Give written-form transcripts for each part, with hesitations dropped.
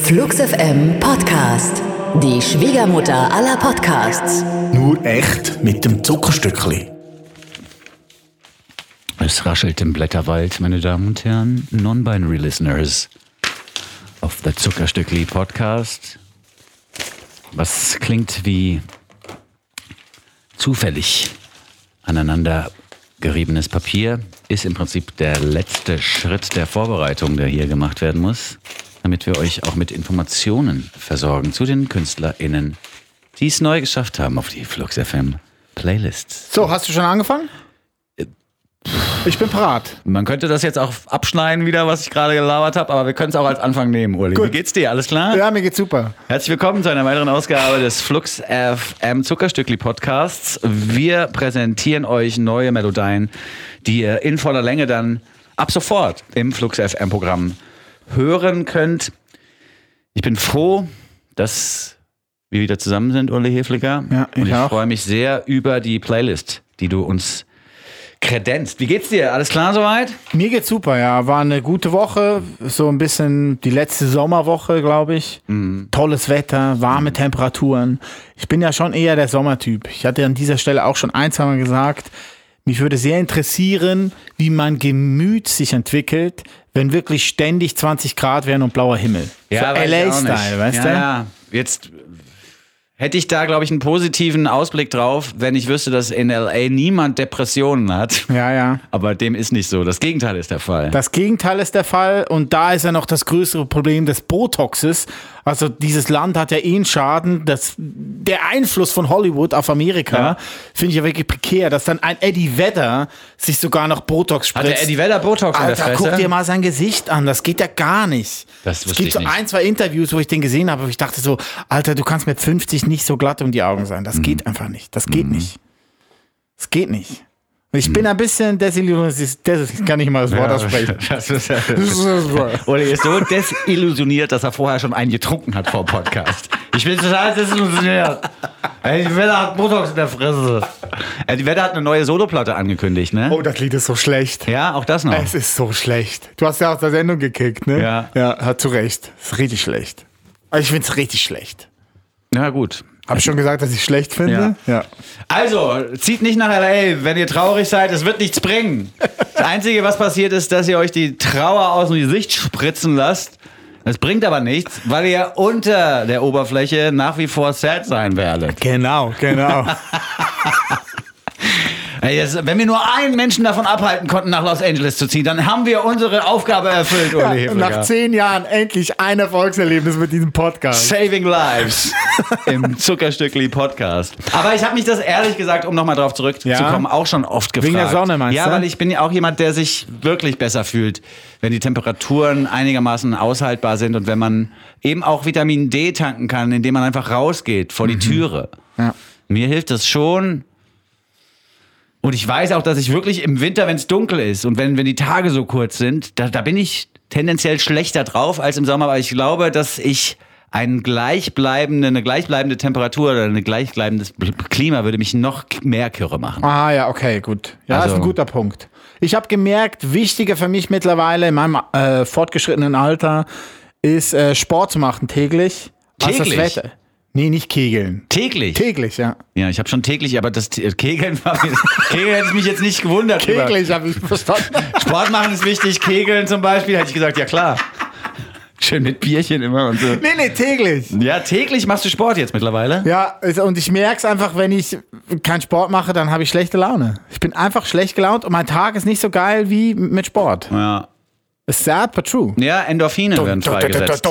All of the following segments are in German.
Flux FM Podcast. Die Schwiegermutter aller Podcasts. Nur echt mit dem Zuckerstückli. Es raschelt im Blätterwald, meine Damen und Herren, Non-Binary Listeners auf der Zuckerstückli Podcast. Was klingt wie zufällig aneinander geriebenes Papier, ist im Prinzip der letzte Schritt der Vorbereitung, der hier gemacht werden muss, damit wir euch auch mit Informationen versorgen zu den KünstlerInnen, die es neu geschafft haben auf die Flux FM Playlists. So, hast du schon angefangen? Ich bin parat. Man könnte das jetzt auch abschneiden wieder, was ich gerade gelabert habe, aber wir können es auch als Anfang nehmen, Uli. Gut. Wie geht's dir? Alles klar? Ja, mir geht's super. Herzlich willkommen zu einer weiteren Ausgabe des Flux FM Zuckerstückli Podcasts. Wir präsentieren euch neue Melodien, die ihr in voller Länge dann ab sofort im Flux FM Programm hören könnt. Ich bin froh, dass wir wieder zusammen sind, Uli Hefliger. Ja, und ich auch. freue mich sehr über die Playlist, die du uns kredenzt. Wie geht's dir? Alles klar soweit? Mir geht's super, ja. War eine gute Woche. So ein bisschen die letzte Sommerwoche, glaube ich. Tolles Wetter, warme Temperaturen. Ich bin ja schon eher der Sommertyp. Ich hatte an dieser Stelle auch schon ein, zwei Mal gesagt, mich würde sehr interessieren, wie mein Gemüt sich entwickelt, wenn wirklich ständig 20 Grad wären und blauer Himmel. Ja, so LA-Style, weißt du? Ja, jetzt hätte ich da, glaube ich, einen positiven Ausblick drauf, wenn ich wüsste, dass in LA niemand Depressionen hat. Ja. Aber dem ist nicht so. Das Gegenteil ist der Fall. Das Gegenteil ist der Fall und da ist ja noch das größere Problem des Botoxes. Also dieses Land hat ja einen Schaden. Der Einfluss von Hollywood auf Amerika finde ich ja wirklich prekär, dass dann ein Eddie Vedder sich sogar noch Botox spritzt. Hat der Eddie Vedder Botox in der Alter, Fresse? guck dir mal sein Gesicht an, das geht ja gar nicht. Das es wusste gibt ich so nicht. ein, zwei Interviews, wo ich den gesehen habe, wo ich dachte so, Alter, du kannst mit 50 nicht so glatt um die Augen sein. Das geht einfach nicht. Das geht nicht. Das geht nicht. Und ich bin ein bisschen desillusioniert, ich kann nicht mal das Wort aussprechen. Uli ist so desillusioniert, dass er vorher schon einen getrunken hat vor dem Podcast. Ich bin total desillusioniert. Eddie Vedder hat Botox in der Fresse. Eddie Vedder hat eine neue Soloplatte angekündigt, ne? Oh, das Lied ist so schlecht. Ja, auch das noch. Es ist so schlecht. Du hast ja aus der Sendung gekickt, ne? Ja. Ja, hat zu Recht. Ist richtig schlecht. Also ich finde es richtig schlecht. Ja, gut. Habe ich schon gesagt, dass ich schlecht finde? Ja. Also, zieht nicht nach L.A., wenn ihr traurig seid, es wird nichts bringen. Das Einzige, was passiert ist, dass ihr euch die Trauer aus dem Gesicht spritzen lasst. Das bringt aber nichts, weil ihr unter der Oberfläche nach wie vor sad sein werdet. Genau. Wenn wir nur einen Menschen davon abhalten konnten, nach Los Angeles zu ziehen, dann haben wir unsere Aufgabe erfüllt, Uli Hefliger. Nach 10 Jahren endlich ein Erfolgserlebnis mit diesem Podcast. Saving Lives im Zuckerstückli Podcast. Aber ich habe mich das ehrlich gesagt, um nochmal drauf zurückzukommen, auch schon oft gefragt. Wegen der Sonne, meinst du? Ja, weil ich bin ja auch jemand, der sich wirklich besser fühlt, wenn die Temperaturen einigermaßen aushaltbar sind und wenn man eben auch Vitamin D tanken kann, indem man einfach rausgeht vor die Türe. Ja. Mir hilft das schon. Und ich weiß auch, dass ich wirklich im Winter, wenn es dunkel ist und wenn die Tage so kurz sind, da bin ich tendenziell schlechter drauf als im Sommer, weil ich glaube, dass ich eine gleichbleibende Temperatur oder ein gleichbleibendes Klima würde mich noch mehr kirre machen. Ah ja, okay, gut. Ja, Also- ist ein guter Punkt. Ich habe gemerkt, wichtiger für mich mittlerweile in meinem fortgeschrittenen Alter ist Sport zu machen täglich. Als Täglich? das Wetter. Nee, nicht kegeln. Täglich? Täglich, ja. Ja, ich habe schon täglich, aber das Kegeln hätte ich mich jetzt nicht gewundert. Täglich habe ich verstanden. Sport machen ist wichtig, Kegeln zum Beispiel, hätte ich gesagt, ja klar. Schön mit Bierchen immer und so. Nee, täglich. Ja, täglich machst du Sport jetzt mittlerweile? Ja, und ich merke es einfach, wenn ich keinen Sport mache, dann habe ich schlechte Laune. Ich bin einfach schlecht gelaunt und mein Tag ist nicht so geil wie mit Sport. Ja. It's sad, but true. Ja, Endorphine werden freigesetzt.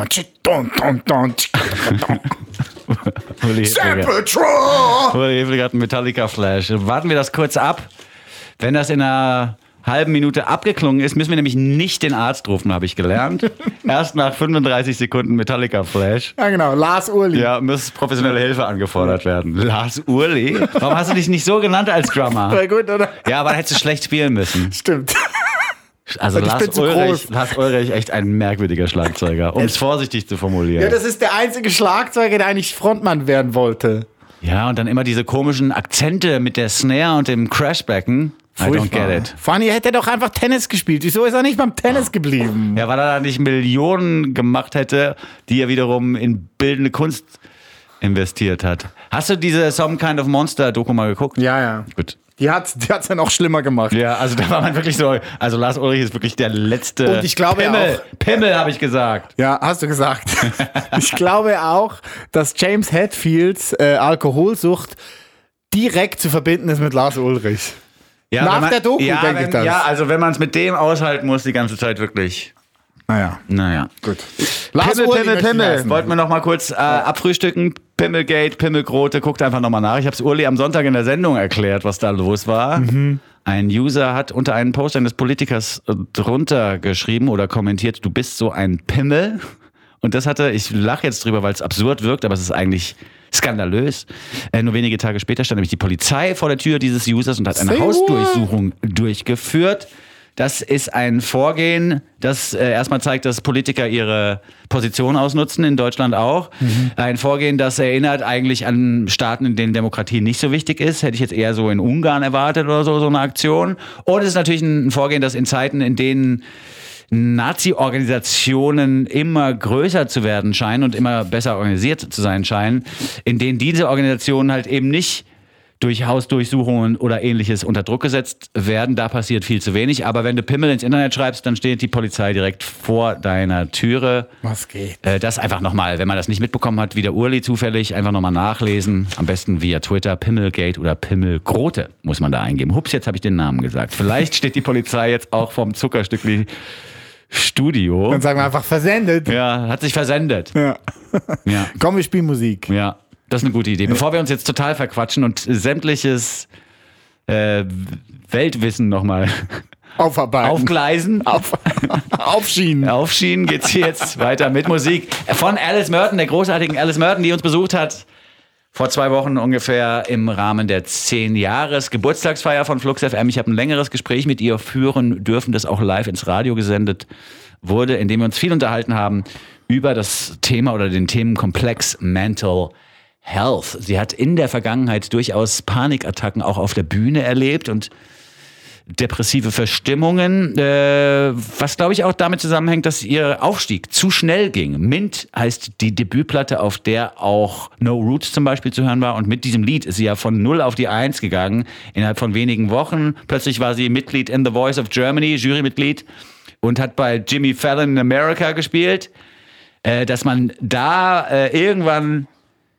Uli Hefliger hat einen Metallica-Flash. Warten wir das kurz ab. Wenn das in einer halben Minute abgeklungen ist, müssen wir nämlich nicht den Arzt rufen, habe ich gelernt. Erst nach 35 Sekunden Metallica-Flash. Ja, genau. Lars Urli. Ja, muss professionelle Hilfe angefordert werden. Lars Urli? Warum hast du dich nicht so genannt als Drummer? War gut, oder? Ja, aber hättest du schlecht spielen müssen. Stimmt. Also Ich bin zu Lars Ulrich, echt ein merkwürdiger Schlagzeuger, um es vorsichtig zu formulieren. Ja, das ist der einzige Schlagzeuger, der eigentlich Frontmann werden wollte. Ja, und dann immer diese komischen Akzente mit der Snare und dem Crashbecken. I don't get it. Vor allem, hätte er doch einfach Tennis gespielt. Wieso ist er nicht beim Tennis geblieben? Ja, weil er da nicht Millionen gemacht hätte, die er wiederum in bildende Kunst investiert hat. Hast du diese Some Kind of Monster Doku mal geguckt? Ja. Gut. Die hat's ja noch schlimmer gemacht. Ja, also da war man wirklich so, also Lars Ulrich ist wirklich der letzte Und ich glaube Pimmel, habe ich gesagt. Ja, hast du gesagt. Ich glaube auch, dass James Hetfields Alkoholsucht direkt zu verbinden ist mit Lars Ulrich. Ja, Nach der Doku denke ich das. Ja, also wenn man es mit dem aushalten muss, die ganze Zeit wirklich. Naja. Gut. Pimmel. Wollten wir noch mal kurz abfrühstücken. Pimmelgate, Pimmelgrote, guckt einfach nochmal nach. Ich habe es Uli am Sonntag in der Sendung erklärt, was da los war. Ein User hat unter einen Post eines Politikers drunter geschrieben oder kommentiert, du bist so ein Pimmel. Und das ich lache jetzt drüber, weil es absurd wirkt, aber es ist eigentlich skandalös. Nur wenige Tage später stand nämlich die Polizei vor der Tür dieses Users und hat eine Hausdurchsuchung durchgeführt. Das ist ein Vorgehen, das erstmal zeigt, dass Politiker ihre Position ausnutzen, in Deutschland auch. Ein Vorgehen, das erinnert eigentlich an Staaten, in denen Demokratie nicht so wichtig ist. Hätte ich jetzt eher so in Ungarn erwartet oder so eine Aktion. Und es ist natürlich ein Vorgehen, das in Zeiten, in denen Nazi-Organisationen immer größer zu werden scheinen und immer besser organisiert zu sein scheinen, in denen diese Organisationen halt eben nicht durch Hausdurchsuchungen oder Ähnliches unter Druck gesetzt werden. Da passiert viel zu wenig. Aber wenn du Pimmel ins Internet schreibst, dann steht die Polizei direkt vor deiner Türe. Was geht? Das einfach nochmal, wenn man das nicht mitbekommen hat, wie der Urli zufällig, einfach nochmal nachlesen. Am besten via Twitter, Pimmelgate oder Pimmelgrote muss man da eingeben. Hups, jetzt habe ich den Namen gesagt. Vielleicht steht die Polizei jetzt auch vom Zuckerstückli Studio. Dann sagen wir einfach versendet. Ja, hat sich versendet. Ja. Komm, wir spielen Musik. Ja, das ist eine gute Idee. Bevor wir uns jetzt total verquatschen und sämtliches Weltwissen nochmal aufgleisen. Aufschienen. Aufschienen geht's hier jetzt weiter mit Musik von Alice Merton, der großartigen Alice Merton, die uns besucht hat. Vor 2 Wochen ungefähr im Rahmen der 10-Jahres-Geburtstagsfeier von Flux FM. Ich habe ein längeres Gespräch mit ihr führen dürfen, das auch live ins Radio gesendet wurde, in dem wir uns viel unterhalten haben über das Thema oder den Themenkomplex Mental Health. Sie hat in der Vergangenheit durchaus Panikattacken auch auf der Bühne erlebt und depressive Verstimmungen, was glaube ich auch damit zusammenhängt, dass ihr Aufstieg zu schnell ging. Mint heißt die Debütplatte, auf der auch No Roots zum Beispiel zu hören war, und mit diesem Lied ist sie ja von 0 auf die 1 gegangen, innerhalb von wenigen Wochen. Plötzlich war sie Mitglied in The Voice of Germany, Jurymitglied, und hat bei Jimmy Fallon in America gespielt. Dass man da irgendwann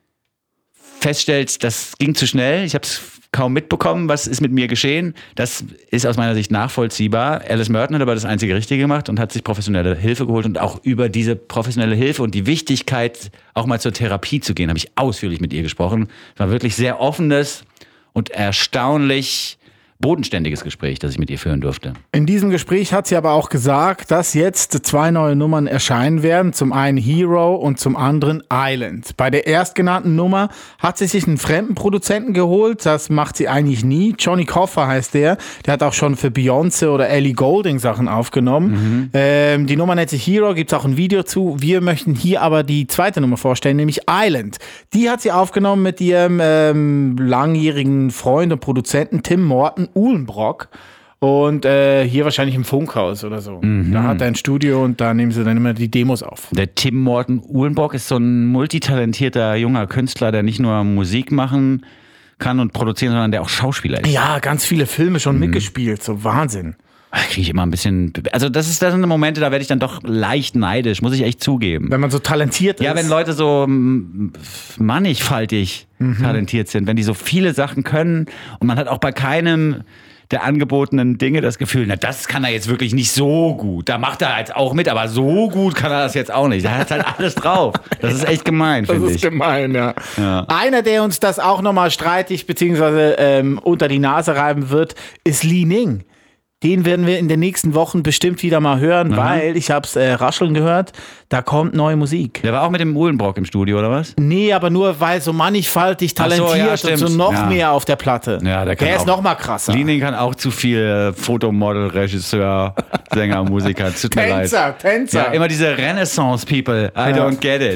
feststellt, das ging zu schnell, ich habe es kaum mitbekommen, was ist mit mir geschehen. Das ist aus meiner Sicht nachvollziehbar. Alice Merton hat aber das einzige Richtige gemacht und hat sich professionelle Hilfe geholt. Und auch über diese professionelle Hilfe und die Wichtigkeit, auch mal zur Therapie zu gehen, habe ich ausführlich mit ihr gesprochen. Es war wirklich sehr offenes und erstaunlich bodenständiges Gespräch, das ich mit ihr führen durfte. In diesem Gespräch hat sie aber auch gesagt, dass jetzt 2 neue Nummern erscheinen werden. Zum einen Hero und zum anderen Island. Bei der erstgenannten Nummer hat sie sich einen fremden Produzenten geholt. Das macht sie eigentlich nie. Johnny Coffer heißt der. Der hat auch schon für Beyoncé oder Ellie Goulding Sachen aufgenommen. Die Nummer nennt sich Hero, gibt es auch ein Video zu. Wir möchten hier aber die zweite Nummer vorstellen, nämlich Island. Die hat sie aufgenommen mit ihrem langjährigen Freund und Produzenten Tim Morton Uhlenbrock, und hier wahrscheinlich im Funkhaus oder so. Da hat er ein Studio und da nehmen sie dann immer die Demos auf. Der Tim Morton Uhlenbrock ist so ein multitalentierter junger Künstler, der nicht nur Musik machen kann und produzieren, sondern der auch Schauspieler ist. Ja, ganz viele Filme schon mitgespielt, so Wahnsinn. Da kriege ich immer ein bisschen, also das sind Momente, da werde ich dann doch leicht neidisch, muss ich echt zugeben. Wenn man so talentiert ist. Ja, wenn Leute so mannigfaltig talentiert sind, wenn die so viele Sachen können und man hat auch bei keinem der angebotenen Dinge das Gefühl, na, das kann er jetzt wirklich nicht so gut. Da macht er jetzt auch mit, aber so gut kann er das jetzt auch nicht. Da hat halt alles drauf. Das ist echt gemein, finde ich. Das ist gemein, ja. Einer, der uns das auch nochmal streitig bzw. unter die Nase reiben wird, ist Li Ning. Den werden wir in den nächsten Wochen bestimmt wieder mal hören, weil ich hab's rascheln gehört, da kommt neue Musik. Der war auch mit dem Uhlenbrock im Studio, oder was? Nee, aber nur weil so mannigfaltig talentiert und so noch mehr auf der Platte. Ja, der ist noch mal krasser. Li Ning kann auch zu viel Fotomodel, Regisseur, Sänger, Musiker. Tut mir leid. Tänzer. Ja, immer diese Renaissance-People. I don't get it.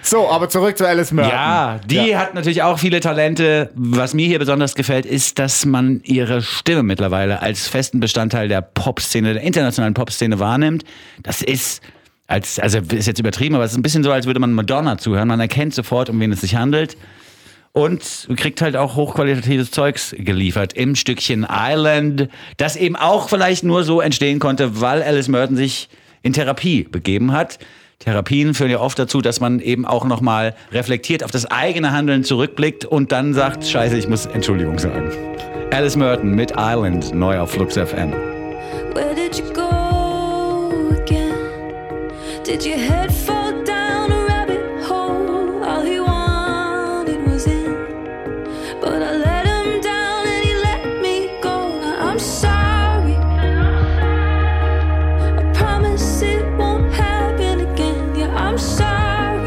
So, aber zurück zu Alice Merton. Ja, die hat natürlich auch viele Talente. Was mir hier besonders gefällt, ist, dass man ihre Stimme mittlerweile als festen Bestandteil der Popszene, der internationalen Popszene wahrnimmt. Das ist, also ist jetzt übertrieben, aber es ist ein bisschen so, als würde man Madonna zuhören. Man erkennt sofort, um wen es sich handelt. Und kriegt halt auch hochqualitatives Zeugs geliefert im Stückchen Island, das eben auch vielleicht nur so entstehen konnte, weil Alice Merton sich in Therapie begeben hat. Therapien führen ja oft dazu, dass man eben auch nochmal reflektiert auf das eigene Handeln zurückblickt und dann sagt, scheiße, ich muss Entschuldigung sagen. Alice Merton mit Island, neu auf Flux FM. Where did you go again? Did your head fall down a rabbit hole? All he wanted was in, but I let him down and he let me go. Now I'm sorry, I promise it won't happen again. Yeah, I'm sorry,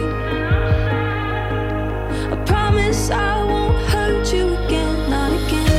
I promise I won't hurt you again, not again.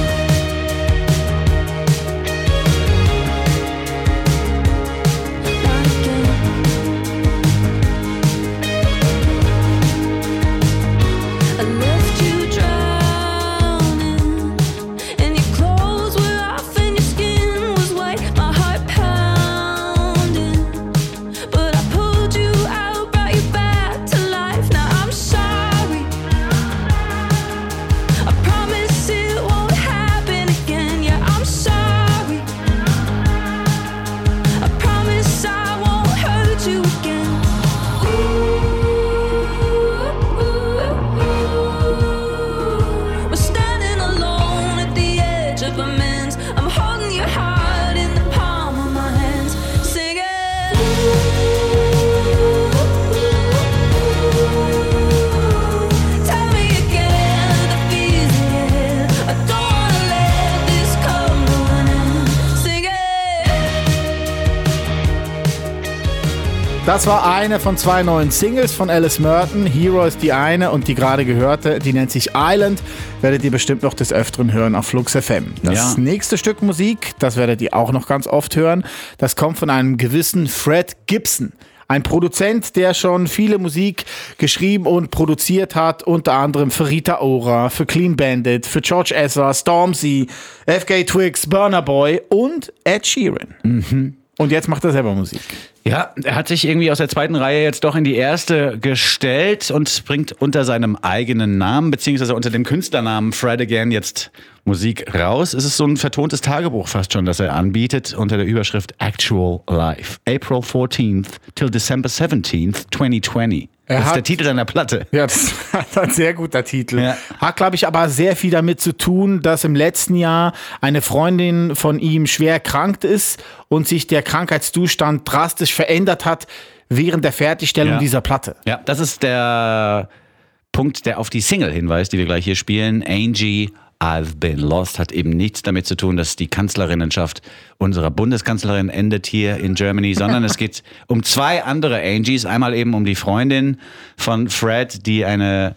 Das war eine von 2 neuen Singles von Alice Merton. Hero ist die eine und die gerade gehörte, die nennt sich Island. Werdet ihr bestimmt noch des Öfteren hören auf Flux FM. Das nächste Stück Musik, das werdet ihr auch noch ganz oft hören, das kommt von einem gewissen Fred Gibson. Ein Produzent, der schon viele Musik geschrieben und produziert hat, unter anderem für Rita Ora, für Clean Bandit, für George Ezra, Stormzy, FKA Twigs, Burna Boy und Ed Sheeran. Und jetzt macht er selber Musik. Ja, er hat sich irgendwie aus der zweiten Reihe jetzt doch in die erste gestellt und bringt unter seinem eigenen Namen, beziehungsweise unter dem Künstlernamen Fred Again jetzt Musik raus. Es ist so ein vertontes Tagebuch fast schon, das er anbietet, unter der Überschrift Actual Life. April 14th till December 17th, 2020. Das ist der Titel seiner Platte. Ja, das ist ein sehr guter Titel. Ja. Hat, glaube ich, aber sehr viel damit zu tun, dass im letzten Jahr eine Freundin von ihm schwer erkrankt ist und sich der Krankheitszustand drastisch verändert hat während der Fertigstellung dieser Platte. Ja, das ist der Punkt, der auf die Single hinweist, die wir gleich hier spielen. Angie, I've Been Lost, hat eben nichts damit zu tun, dass die Kanzlerinnenschaft unserer Bundeskanzlerin endet hier in Germany, sondern es geht um 2 andere Angies. Einmal eben um die Freundin von Fred, der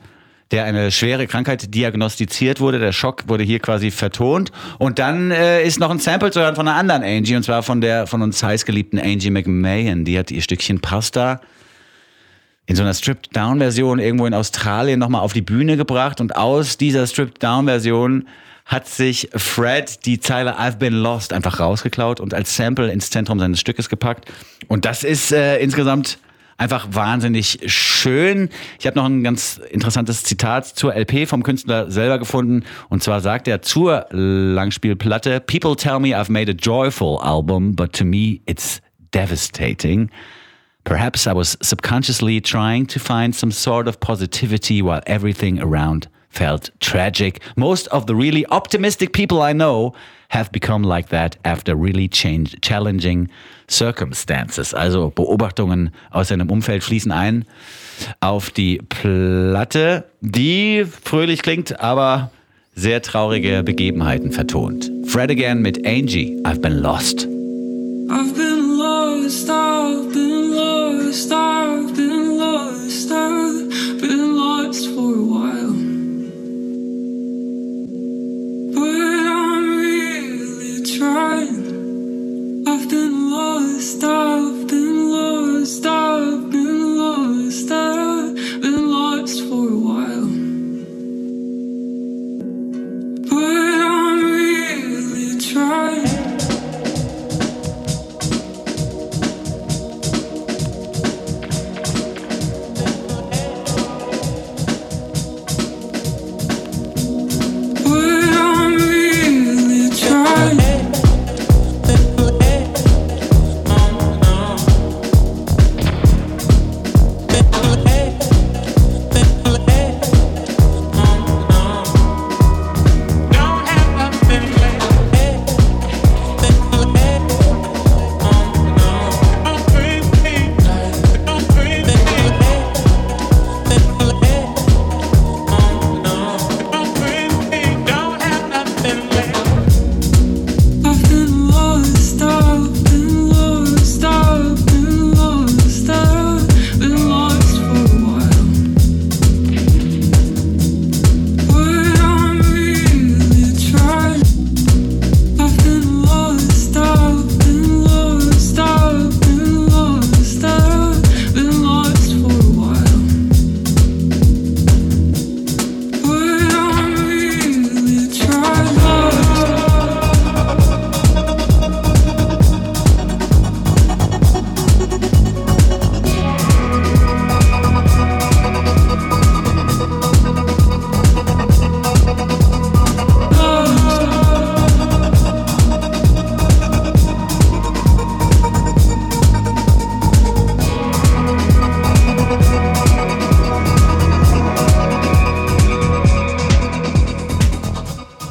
eine schwere Krankheit diagnostiziert wurde. Der Schock wurde hier quasi vertont. Und dann ist noch ein Sample zu hören von einer anderen Angie, und zwar von der von uns heißgeliebten Angie McMahon. Die hat ihr Stückchen Pasta in so einer Stripped-Down-Version irgendwo in Australien nochmal auf die Bühne gebracht, und aus dieser Stripped-Down-Version hat sich Fred die Zeile I've Been Lost einfach rausgeklaut und als Sample ins Zentrum seines Stückes gepackt. Und das ist insgesamt einfach wahnsinnig schön. Ich habe noch ein ganz interessantes Zitat zur LP vom Künstler selber gefunden, und zwar sagt er zur Langspielplatte: People tell me I've made a joyful album, but to me it's devastating. Perhaps I was subconsciously trying to find some sort of positivity while everything around felt tragic. Most of the really optimistic people I know have become like that after really challenging circumstances. Also Beobachtungen aus seinem Umfeld fließen ein auf die Platte, die fröhlich klingt, aber sehr traurige Begebenheiten vertont. Fred Again mit Angie, I've Been Lost. I've been lost, I've been lost, I've been lost, I've been lost for a while. But I'm really trying. I've been lost, I've been lost, I've been lost, I've been lost.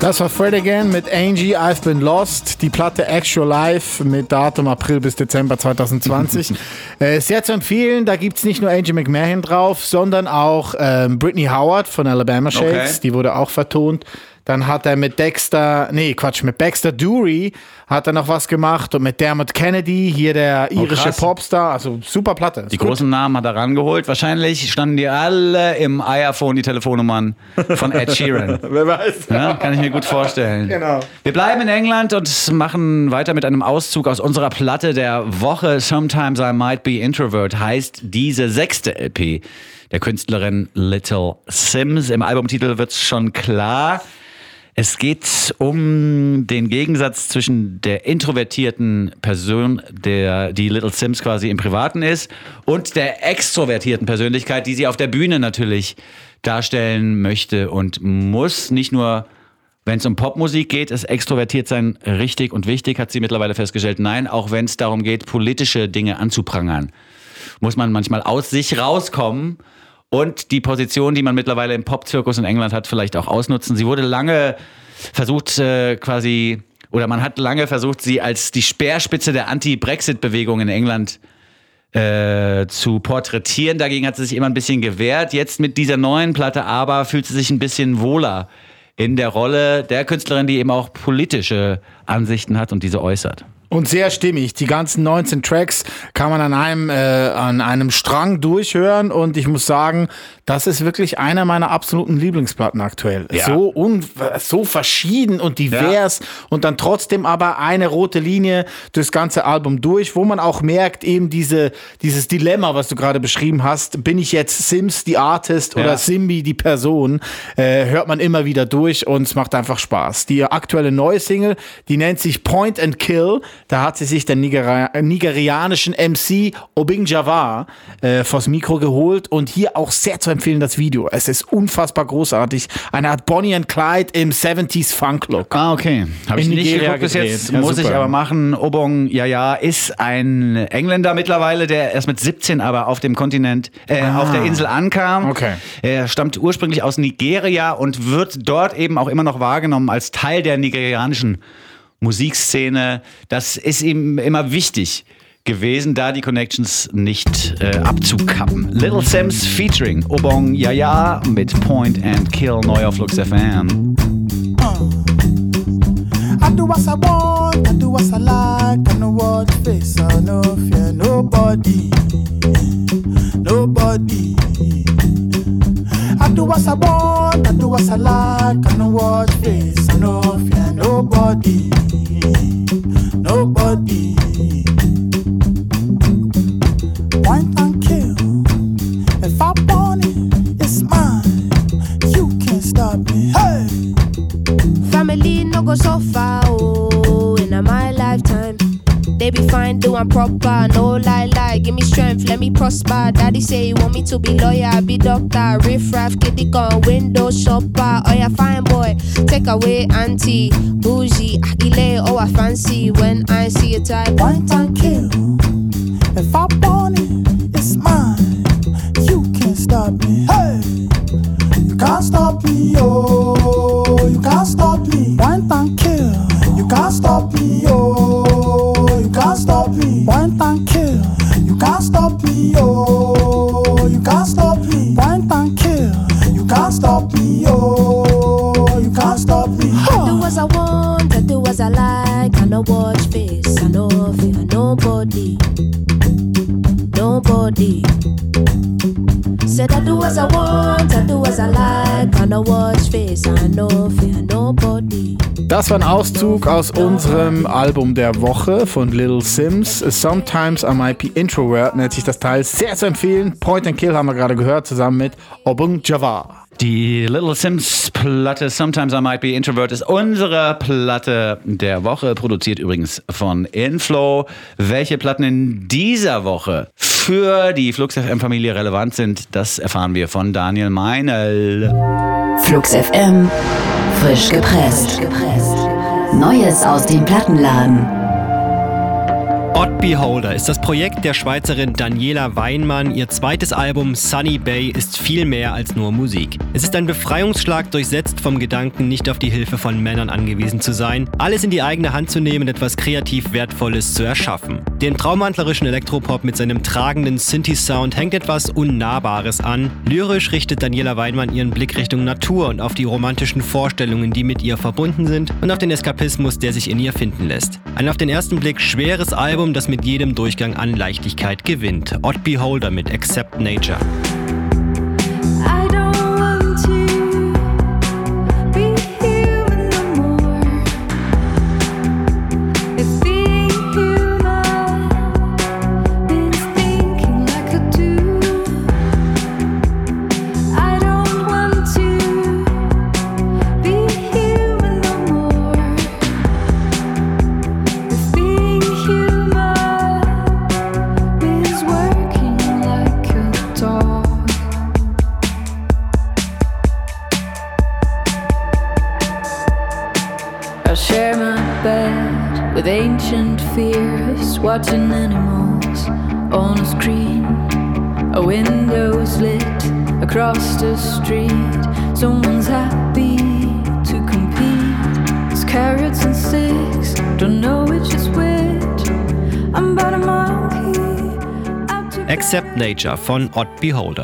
Das war Fred Again mit Angie, I've Been Lost. Die Platte Actual Life mit Datum April bis Dezember 2020. Sehr zu empfehlen, da gibt es nicht nur Angie McMahon drauf, sondern auch Brittany Howard von Alabama Shakes. Okay. Die wurde auch vertont. Dann hat er mit Baxter Dury hat er noch was gemacht und mit Dermot Kennedy, hier der irische Popstar, also super Platte. Die großen Namen hat er rangeholt. Wahrscheinlich standen die alle im iPhone, die Telefonnummern von Ed Sheeran. Wer weiß. Ja, kann ich mir gut vorstellen. Genau. Wir bleiben in England und machen weiter mit einem Auszug aus unserer Platte der Woche. Sometimes I Might Be Introvert heißt diese 6. LP der Künstlerin Little Simz. Im Albumtitel wird's schon klar. Es geht um den Gegensatz zwischen der introvertierten Person, die Little Simz quasi im Privaten ist, und der extrovertierten Persönlichkeit, die sie auf der Bühne natürlich darstellen möchte und muss. Nicht nur, wenn es um Popmusik geht, ist extrovertiert sein richtig und wichtig, hat sie mittlerweile festgestellt. Nein, auch wenn es darum geht, politische Dinge anzuprangern, muss man manchmal aus sich rauskommen und die Position, die man mittlerweile im Pop-Zirkus in England hat, vielleicht auch ausnutzen. Sie wurde lange versucht man hat lange versucht, sie als die Speerspitze der Anti-Brexit-Bewegung in England zu porträtieren. Dagegen hat sie sich immer ein bisschen gewehrt. Jetzt mit dieser neuen Platte aber fühlt sie sich ein bisschen wohler in der Rolle der Künstlerin, die eben auch politische Ansichten hat und diese äußert. Und sehr stimmig. Die ganzen 19 Tracks kann man an einem Strang durchhören und ich muss sagen, das ist wirklich einer meiner absoluten Lieblingsplatten aktuell. Ja. So verschieden und divers und dann trotzdem aber eine rote Linie durchs ganze Album durch, wo man auch merkt, eben dieses Dilemma, was du gerade beschrieben hast, bin ich jetzt Simz, die Artist, oder Simbi, die Person, hört man immer wieder durch und es macht einfach Spaß. Die aktuelle neue Single, die nennt sich Point and Kill. Da hat sie sich den nigerianischen MC Obing Jawar vors Mikro geholt und hier auch sehr zu empfehlen das Video. Es ist unfassbar großartig. Eine Art Bonnie and Clyde im 70s Funk-Look. Ah, okay. Habe ich nicht geguckt bis jetzt, muss ich aber machen. Obong Yaya ist ein Engländer mittlerweile, der erst mit 17 aber auf dem Kontinent, auf der Insel ankam. Okay. Er stammt ursprünglich aus Nigeria und wird dort eben auch immer noch wahrgenommen als Teil der nigerianischen Musikszene. Das ist ihm immer wichtig gewesen, da die Connections nicht abzukappen. Little Simz featuring Obong Yaya mit Point and Kill, neu auf Flux FM. I do what I want, I do what I like, I know what face, I no fear nobody, nobody. I do what I want, I do what I like, I know what face, I no fear nobody, nobody. Point and kill, if I want it, it's mine, you can't stop me, hey! Family no go so far, oh, in my lifetime. They be fine, doing proper, no lie, give me strength, let me prosper. Daddy say he want me to be lawyer, be doctor, riff-raff, kitty gun, window shopper. Oh yeah, fine boy, take away auntie, bougie, agile, oh I fancy when I see a type. Point and kill, if I want it, it's mine, you can't stop me, hey! You can't stop me, oh, you can't stop me. Point and kill, you can't stop me, oh, you can't stop me. Point and kill, you can't stop me, oh, you can't stop me. Point and kill, you can't stop me, oh, you can't stop me. I do as I want, I do as I like. I no watch face, I no fear nobody, nobody. Said I do as I want, I do as I like. I no watch face, I no fear nobody. Das war ein Auszug aus unserem Album der Woche von Little Simz. Sometimes I Might Be Introvert nennt sich das Teil. Sehr zu empfehlen. Point and Kill haben wir gerade gehört, zusammen mit Obong Jawar. Die Little Simz Platte Sometimes I Might Be Introvert ist unsere Platte der Woche, produziert übrigens von Inflow. Welche Platten in dieser Woche für die Flux FM Familie relevant sind, das erfahren wir von Daniel Meinl. Flux FM, frisch gepresst. Neues aus dem Plattenladen. Odd Beholder ist das Projekt der Schweizerin Daniela Weinmann. Ihr zweites Album Sunny Bay ist viel mehr als nur Musik. Es ist ein Befreiungsschlag, durchsetzt vom Gedanken, nicht auf die Hilfe von Männern angewiesen zu sein, alles in die eigene Hand zu nehmen und etwas kreativ Wertvolles zu erschaffen. Den traumwandlerischen Elektropop mit seinem tragenden Synthi-Sound hängt etwas Unnahbares an. Lyrisch richtet Daniela Weinmann ihren Blick Richtung Natur und auf die romantischen Vorstellungen, die mit ihr verbunden sind, und auf den Eskapismus, der sich in ihr finden lässt. Ein auf den ersten Blick schweres Album, das mit jedem Durchgang an Leichtigkeit gewinnt. Odd Beholder mit Accept Nature. I don't want to be human no more. If being human means thinking like I do, I don't want to be human no more. If being human means working like a dog. I share my bed with ancient fears, watching animals on a screen. A window is lit across the street. Someone's happy to compete. It's carrots and sticks, don't know which is which. I'm but a monkey out to Accept Nature von Odd Beholder.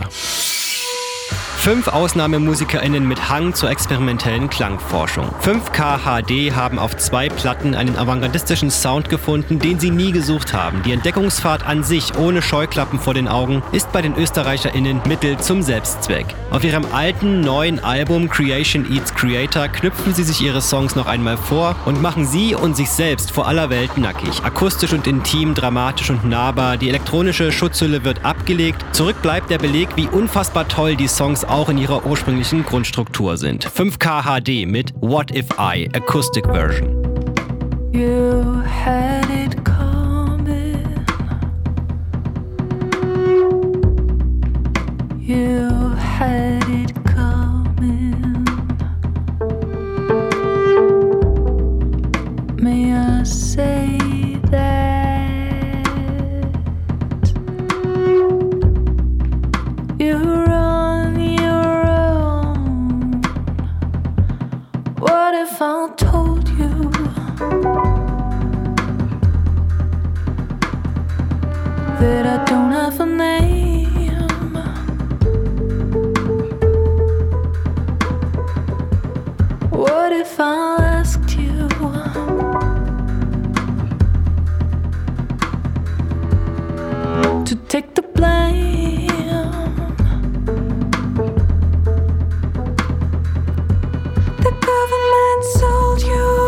5 AusnahmemusikerInnen mit Hang zur experimentellen Klangforschung. 5K HD haben auf 2 Platten einen avantgardistischen Sound gefunden, den sie nie gesucht haben. Die Entdeckungsfahrt an sich, ohne Scheuklappen vor den Augen, ist bei den ÖsterreicherInnen Mittel zum Selbstzweck. Auf ihrem alten, neuen Album Creation Eats Creator knüpfen sie sich ihre Songs noch einmal vor und machen sie und sich selbst vor aller Welt nackig. Akustisch und intim, dramatisch und nahbar, die elektronische Schutzhülle wird abgelegt. Zurück bleibt der Beleg, wie unfassbar toll die Songs auch in ihrer ursprünglichen Grundstruktur sind. 5K HD mit What If I Acoustic Version. You had it coming. You had it coming. May I say that you're on your own? What if I told you that I don't have a name? What if I asked you to take the blame? The government sold you.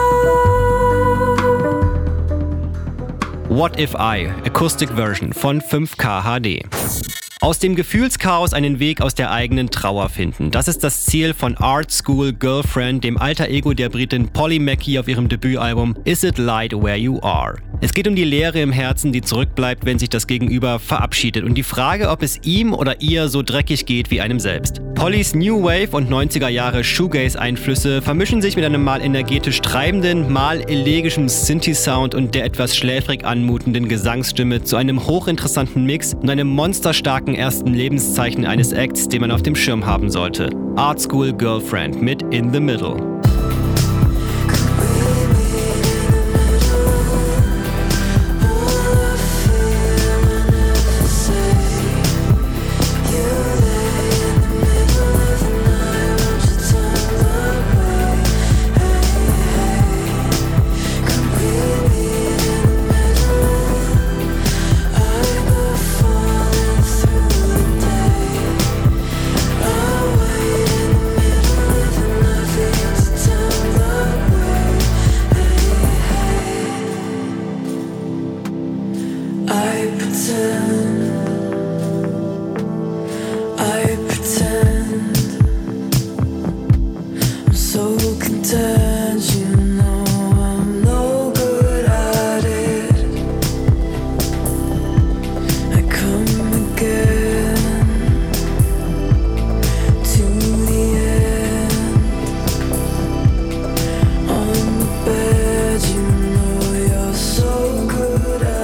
What If I Acoustic Version von 5K HD. Aus dem Gefühlschaos einen Weg aus der eigenen Trauer finden. Das ist das Ziel von Art School Girlfriend, dem Alter Ego der Britin Polly Mackey auf ihrem Debütalbum Is It Light Where You Are. Es geht um die Leere im Herzen, die zurückbleibt, wenn sich das Gegenüber verabschiedet, und die Frage, ob es ihm oder ihr so dreckig geht wie einem selbst. Pollys New Wave und 90er Jahre Shoegaze-Einflüsse vermischen sich mit einem mal energetisch treibenden, mal elegischen Synthi-Sound und der etwas schläfrig anmutenden Gesangsstimme zu einem hochinteressanten Mix und einem monsterstarken ersten Lebenszeichen eines Acts, den man auf dem Schirm haben sollte. Art School Girlfriend mit In the Middle. Good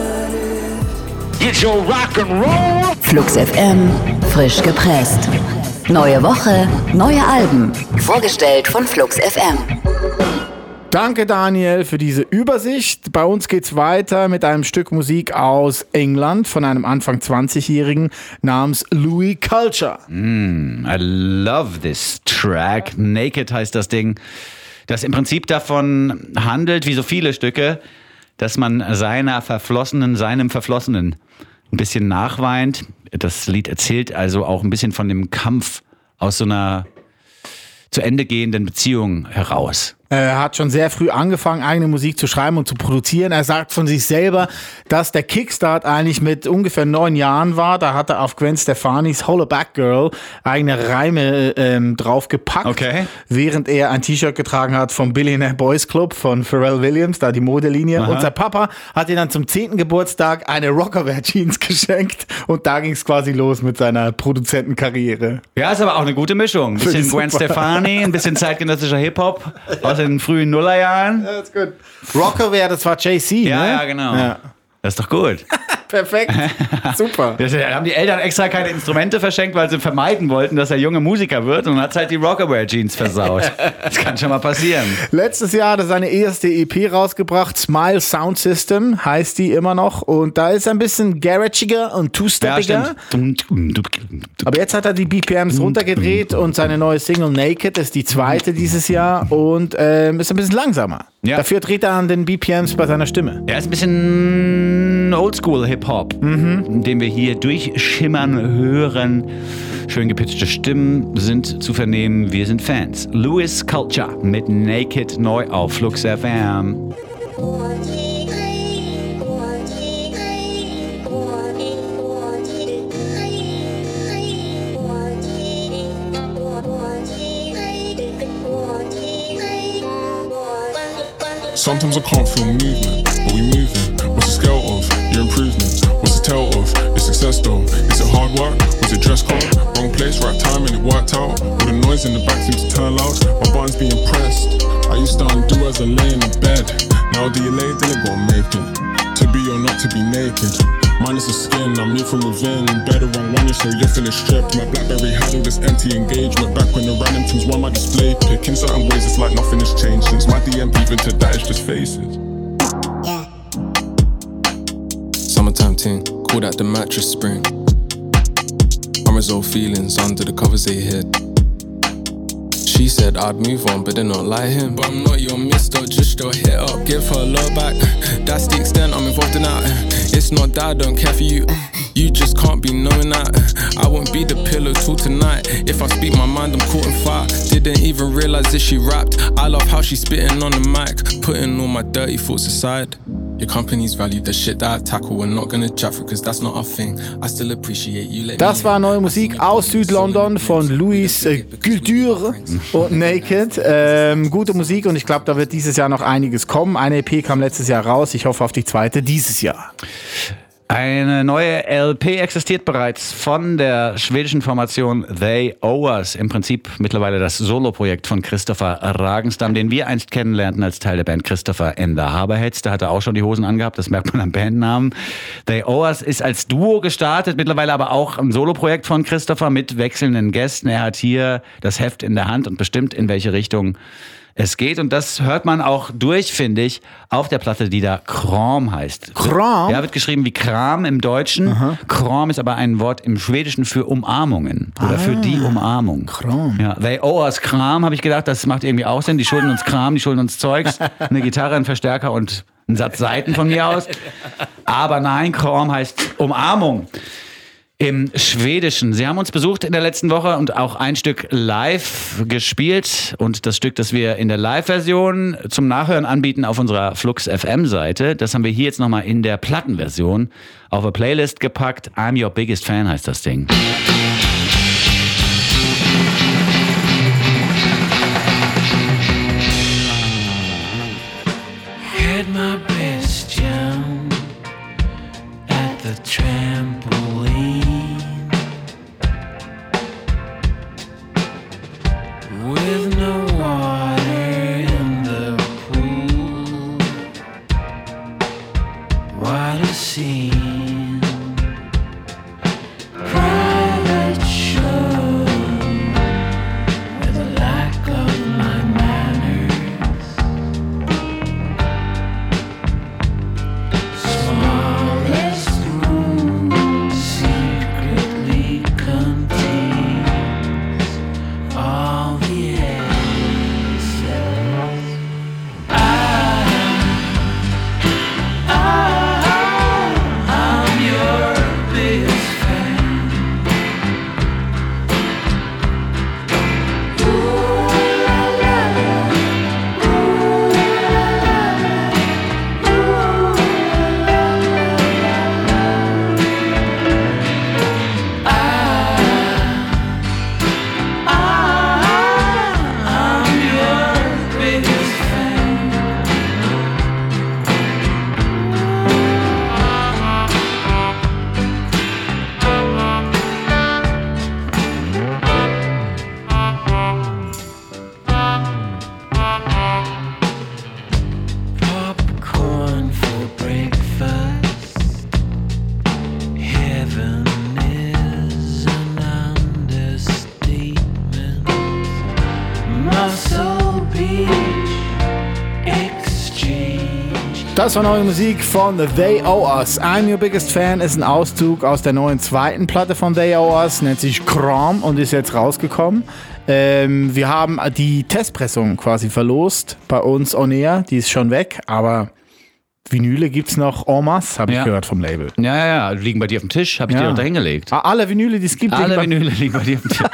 get your rock and roll. Flux FM, frisch gepresst. Neue Woche, neue Alben. Vorgestellt von Flux FM. Danke Daniel für diese Übersicht. Bei uns geht's weiter mit einem Stück Musik aus England von einem Anfang 20-Jährigen namens Louis Culture. I love this track. Naked heißt das Ding, das im Prinzip davon handelt, wie so viele Stücke, dass man seinem Verflossenen ein bisschen nachweint. Das Lied erzählt also auch ein bisschen von dem Kampf aus so einer zu Ende gehenden Beziehung heraus. Er hat schon sehr früh angefangen, eigene Musik zu schreiben und zu produzieren. Er sagt von sich selber, dass der Kickstart eigentlich mit ungefähr 9 Jahren war. Da hat er auf Gwen Stefani's Hollaback Girl eigene Reime draufgepackt, während er ein T-Shirt getragen hat vom Billionaire Boys Club von Pharrell Williams, da die Modelinie. Aha. Und sein Papa hat ihm dann zum 10. Geburtstag eine Rockerwear-Jeans geschenkt und da ging es quasi los mit seiner Produzentenkarriere. Ja, ist aber auch eine gute Mischung. Ein bisschen Gwen Stefani, ein bisschen zeitgenössischer Hip-Hop aus den frühen Nullerjahren. Ja, das ist gut. Rockerwear, das war JC, ja, ne? Ja, genau. Ja. Das ist doch gut. Perfekt. Super. Da haben die Eltern extra keine Instrumente verschenkt, weil sie vermeiden wollten, dass er junge Musiker wird, und hat halt die Rockerwear-Jeans versaut. Das kann schon mal passieren. Letztes Jahr hat er seine erste EP rausgebracht, Smile Sound System heißt die immer noch, und da ist er ein bisschen garagiger und two-steppiger. Ja, aber jetzt hat er die BPMs runtergedreht und seine neue Single Naked ist die zweite dieses Jahr und ist ein bisschen langsamer. Ja. Dafür dreht er an den BPMs bei seiner Stimme. Er ist ein bisschen Oldschool-Hip-Hop, den wir hier durchschimmern hören. Schön gepitchte Stimmen sind zu vernehmen. Wir sind Fans. Louis Culture mit Naked neu auf Flux FM. Sometimes I can't feel movement, but we moving. What's the scale of your improvement? What's the tell of your success though? Is it hard work? Was it dress code? Wrong place, right time, and it worked out. All the noise in the back seems to turn loud. My buttons being pressed. I used to undo as I lay in the bed. Now do you lay, then I gotta make it. To be or not to be naked. Minus the skin, I'm me from within. Better on one, so you're feeling stripped. My Blackberry had all this empty engagement. Back when the random things were my display pick. In certain ways, it's like nothing has changed since my DM even to that, it's just faces. Yeah. Summertime ting, call that the mattress spring. Unresolved feelings under the covers they hid. She said I'd move on, but then not like him. But I'm not your mister, just still hit up. Give her a low back, that's the extent I'm involved in that. It's not that I don't care for you. You just can't be knowing that. I won't be the pillow till tonight. If I speak my mind, I'm caught in fire. Didn't even realize that she rapped. I love how she's spitting on the mic, putting all my dirty thoughts aside. Your company's value the shit that I tackle. We're not gonna chat for, cause that's not our thing. I still appreciate you. Das war neue Musik aus Südlondon von Louis Culture und Naked. Gute Musik, und ich glaube, da wird dieses Jahr noch einiges kommen. Eine EP kam letztes Jahr raus. Ich hoffe auf die zweite dieses Jahr. Eine neue LP existiert bereits von der schwedischen Formation They Owe Us. Im Prinzip mittlerweile das Soloprojekt von Christopher Ragenstam, den wir einst kennenlernten als Teil der Band Christopher and the Harborheads. Da hat er auch schon die Hosen angehabt, das merkt man am Bandnamen. They Owe Us ist als Duo gestartet, mittlerweile aber auch ein Soloprojekt von Christopher mit wechselnden Gästen. Er hat hier das Heft in der Hand und bestimmt, in welche Richtung es geht, und das hört man auch durch, finde ich, auf der Platte, die da Kram heißt. Kram? Ja, wird geschrieben wie Kram im Deutschen. Aha. Kram ist aber ein Wort im Schwedischen für Umarmungen oder für die Umarmung. Kram. Ja, they owe us Kram, habe ich gedacht, das macht irgendwie auch Sinn. Die schulden uns Kram, die schulden uns Zeugs, eine Gitarre, einen Verstärker und einen Satz Saiten von mir aus. Aber nein, Kram heißt Umarmung im Schwedischen. Sie haben uns besucht in der letzten Woche und auch ein Stück live gespielt. Und das Stück, das wir in der Live-Version zum Nachhören anbieten auf unserer Flux FM-Seite, das haben wir hier jetzt nochmal in der Plattenversion auf eine Playlist gepackt. I'm Your Biggest Fan heißt das Ding. Had my best jump at the trampoline. With no water in the pool, what a scene. Das war neue Musik von They Owe Us. I'm Your Biggest Fan ist ein Auszug aus der neuen zweiten Platte von They Owe Us, nennt sich Chrome und ist jetzt rausgekommen. Wir haben die Testpressung quasi verlost bei uns on air, die ist schon weg, aber Vinyle gibt's noch en masse, habe ich gehört vom Label. Ja, liegen bei dir auf dem Tisch, habe ich dir noch dahingelegt. Alle Vinyle, die es gibt. Alle Vinyle liegen bei dir auf dem Tisch.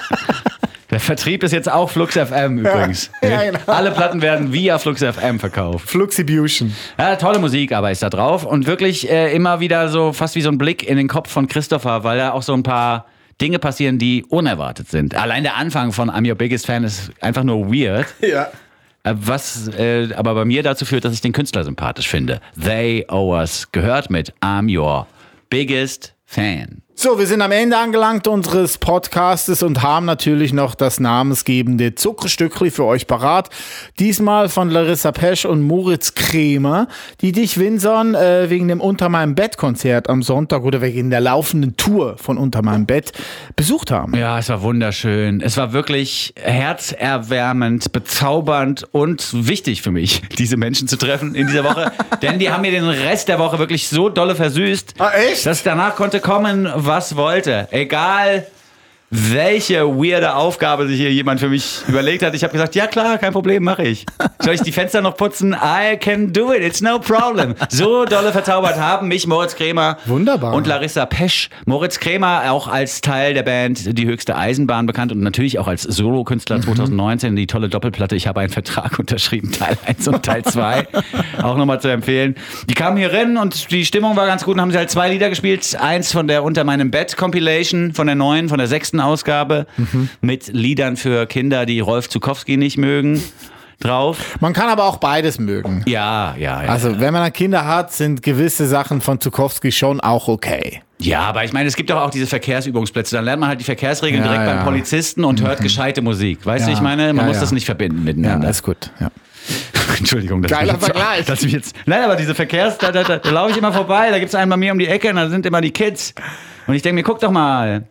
Der Vertrieb ist jetzt auch Flux FM übrigens. Ja, genau. Alle Platten werden via Flux FM verkauft. Fluxibution. Ja, tolle Musik, aber ist da drauf. Und wirklich immer wieder so fast wie so ein Blick in den Kopf von Christopher, weil da auch so ein paar Dinge passieren, die unerwartet sind. Allein der Anfang von I'm Your Biggest Fan ist einfach nur weird. Ja. Was aber bei mir dazu führt, dass ich den Künstler sympathisch finde. They Owe Us gehört mit I'm Your Biggest Fan. So, wir sind am Ende angelangt unseres Podcastes und haben natürlich noch das namensgebende Zuckerstückli für euch parat. Diesmal von Larissa Pesch und Moritz Kremer, die dich, Vinson, wegen dem Unter meinem Bett-Konzert am Sonntag oder wegen der laufenden Tour von Unter meinem Bett besucht haben. Ja, es war wunderschön. Es war wirklich herzerwärmend, bezaubernd und wichtig für mich, diese Menschen zu treffen in dieser Woche. Denn die haben mir den Rest der Woche wirklich so dolle versüßt, echt? dass danach konnte kommen, was wollte. Egal, welche weirde Aufgabe sich hier jemand für mich überlegt hat. Ich habe gesagt, ja klar, kein Problem, mache ich. Soll ich die Fenster noch putzen? I can do it, it's no problem. So dolle verzaubert haben mich Moritz Kremer Wunderbar. Und Larissa Pesch. Moritz Kremer auch als Teil der Band Die Höchste Eisenbahn bekannt und natürlich auch als Solokünstler 2019. Die tolle Doppelplatte Ich habe einen Vertrag unterschrieben, Teil 1 und Teil 2. Auch nochmal zu empfehlen. Die kamen hier rein und die Stimmung war ganz gut und haben sie halt 2 Lieder gespielt. Eins von der Unter meinem Bett Compilation, von der 6. Ausgabe mit Liedern für Kinder, die Rolf Zukowski nicht mögen, drauf. Man kann aber auch beides mögen. Ja. Also wenn man Kinder hat, sind gewisse Sachen von Zukowski schon auch okay. Ja, aber ich meine, es gibt doch auch diese Verkehrsübungsplätze. Dann lernt man halt die Verkehrsregeln direkt beim Polizisten und hört gescheite Musik. Weißt du, ich meine, man muss das nicht verbinden miteinander. Ja, ist gut. Ja. Entschuldigung. Geiler Vergleich. Nein, aber diese da laufe ich immer vorbei, da gibt es einen bei mir um die Ecke und da sind immer die Kids. Und ich denke mir, guck doch mal,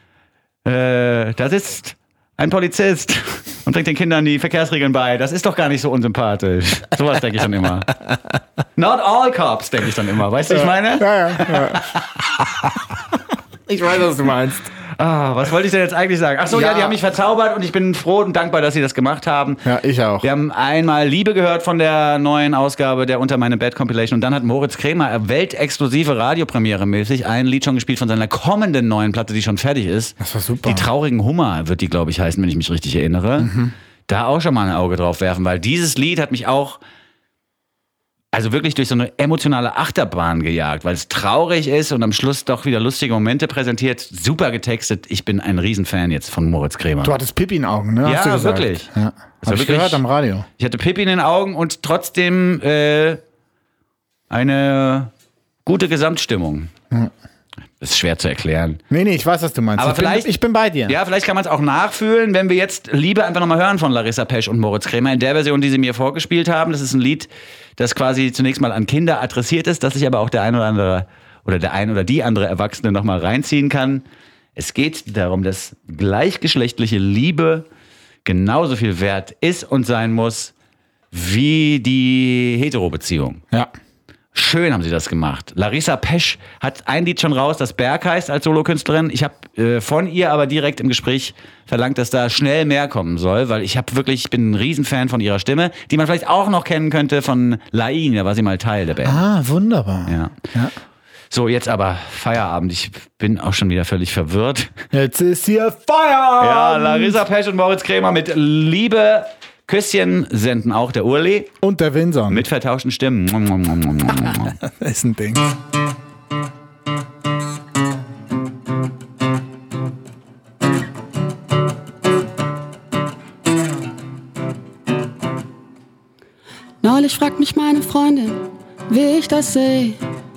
da sitzt ein Polizist und bringt den Kindern die Verkehrsregeln bei. Das ist doch gar nicht so unsympathisch. Sowas denke ich dann immer. Not all cops, denke ich dann immer. Weißt du, was ich meine? Ja. Ich weiß, was du meinst. Was wollte ich denn jetzt eigentlich sagen? Ach so, ja, die haben mich verzaubert und ich bin froh und dankbar, dass sie das gemacht haben. Ja, ich auch. Wir haben einmal Liebe gehört von der neuen Ausgabe der Unter meinem Bett Compilation und dann hat Moritz Kremer weltexklusive Radiopremiere mäßig ein Lied schon gespielt von seiner kommenden neuen Platte, die schon fertig ist. Das war super. Die traurigen Hummer wird die, glaube ich, heißen, wenn ich mich richtig erinnere. Da auch schon mal ein Auge drauf werfen, weil dieses Lied hat mich auch also wirklich durch so eine emotionale Achterbahn gejagt, weil es traurig ist und am Schluss doch wieder lustige Momente präsentiert. Super getextet. Ich bin ein Riesenfan jetzt von Moritz Kremer. Du hattest Pippi in den Augen, ne? Hast du gesagt? Wirklich. Ja, habe ich gehört am Radio. Ich hatte Pippi in den Augen und trotzdem eine gute Gesamtstimmung. Das ist schwer zu erklären. Nee, ich weiß, was du meinst. Aber ich bin bei dir. Ja, vielleicht kann man es auch nachfühlen, wenn wir jetzt Liebe einfach nochmal hören von Larissa Pesch und Moritz Kremer in der Version, die sie mir vorgespielt haben. Das ist ein Lied, das quasi zunächst mal an Kinder adressiert ist, dass sich aber auch der ein oder die andere Erwachsene nochmal reinziehen kann. Es geht darum, dass gleichgeschlechtliche Liebe genauso viel wert ist und sein muss wie die Hetero-Beziehung. Ja. Schön haben sie das gemacht. Larissa Pesch hat ein Lied schon raus, das Berg heißt, als Solokünstlerin. Ich habe von ihr aber direkt im Gespräch verlangt, dass da schnell mehr kommen soll, weil ich bin ein Riesenfan von ihrer Stimme, die man vielleicht auch noch kennen könnte von Lain, da war sie mal Teil der Band. Ah, wunderbar. Ja. So, jetzt aber Feierabend. Ich bin auch schon wieder völlig verwirrt. Jetzt ist hier Feierabend. Ja, Larissa Pesch und Moritz Kremer mit Liebe. Küsschen senden auch der Urli. Und der Vinson. Mit vertauschten Stimmen. Das ist ein Ding. Neulich fragt mich meine Freundin, wie ich das sehe.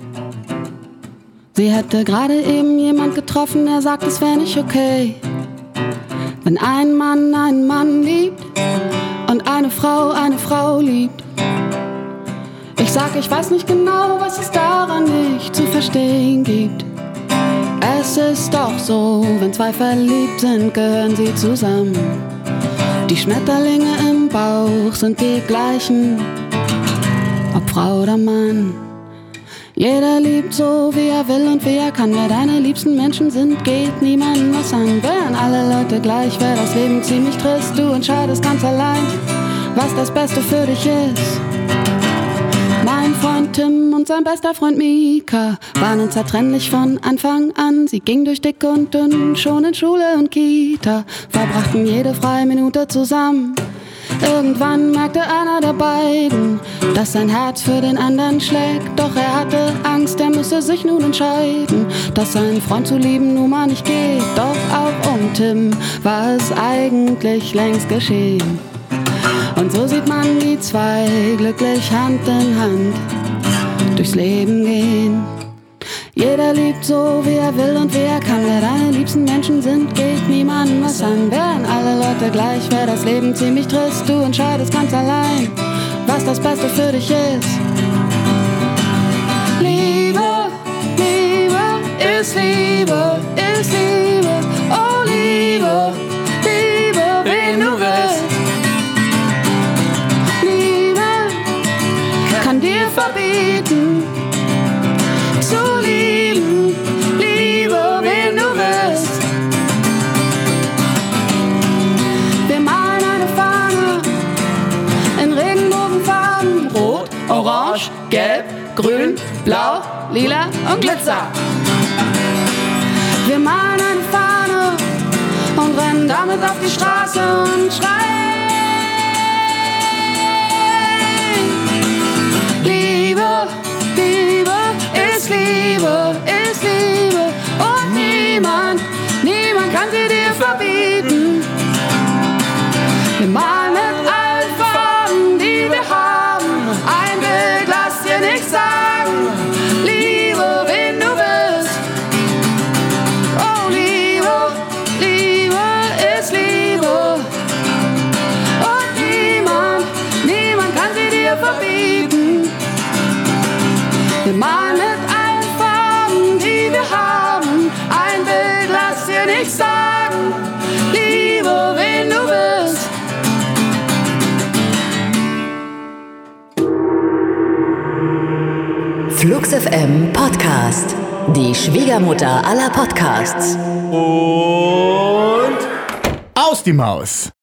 Sie hätte gerade eben jemand getroffen, der sagt, es wäre nicht okay. Wenn ein Mann einen Mann liebt und eine Frau liebt. Ich sag, ich weiß nicht genau, was es daran nicht zu verstehen gibt. Es ist doch so, wenn zwei verliebt sind, gehören sie zusammen. Die Schmetterlinge im Bauch sind die gleichen, ob Frau oder Mann. Jeder liebt so, wie er will und wie er kann. Wer deine liebsten Menschen sind, geht niemandem was an. Wären alle Leute gleich, wäre das Leben ziemlich trist. Du entscheidest ganz allein, was das Beste für dich ist. Mein Freund Tim und sein bester Freund Mika waren unzertrennlich von Anfang an. Sie gingen durch dick und dünn, schon in Schule und Kita, verbrachten jede freie Minute zusammen. Irgendwann merkte einer der beiden, dass sein Herz für den anderen schlägt. Doch er hatte Angst, er müsse sich nun entscheiden, dass seinen Freund zu lieben nun mal nicht geht. Doch auch um Tim war es eigentlich längst geschehen. Und so sieht man die zwei glücklich Hand in Hand durchs Leben gehen. Jeder liebt so, wie er will und wie er kann. Wer deine liebsten Menschen sind, geht niemandem was an. Wären alle Leute gleich, wäre das Leben ziemlich trist. Du entscheidest ganz allein, was das Beste für dich ist. Liebe, Liebe ist Liebe, ist Liebe. Oh Liebe, Liebe, wen du willst. Liebe kann dir verbieten zu lieben, Liebe, wen du willst. Wir malen eine Fahne in Regenbogenfarben: Rot, Orange, Gelb, Grün, Blau, Lila und Glitzer. Wir malen eine Fahne und rennen damit auf die Straße und schreien: Liebe, Liebe ist Liebe, ist Liebe. Und niemand kann sie dir verbieten. Wir malen mit allen Farben, die wir haben, ein Bild, lass dir nichts sagen. Liebe, wen du willst. Oh Liebe, Liebe ist Liebe. Und niemand kann sie dir verbieten. Wir malen mit allen Farben, die wir haben, ein Bild, lass dir nichts sagen. Liebe, wen du willst. Flux FM Podcast. Die Schwiegermutter aller Podcasts. Und aus die Maus.